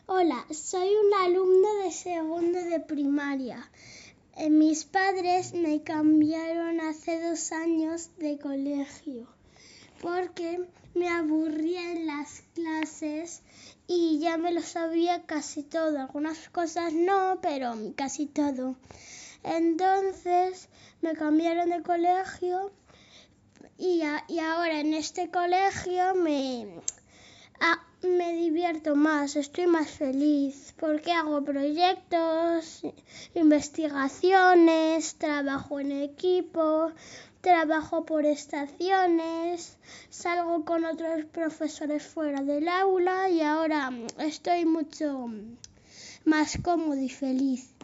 Hola, soy un alumno de segundo de primaria. Mis padres me cambiaron hace 2 años de colegio porque me aburría en las clases y ya me lo sabía casi todo. Algunas cosas no, pero casi todo. Entonces me cambiaron de colegio y ahora en este colegio me divierto más, estoy más feliz porque hago proyectos, investigaciones, trabajo en equipo, trabajo por estaciones, salgo con otros profesores fuera del aula y ahora estoy mucho más cómodo y feliz.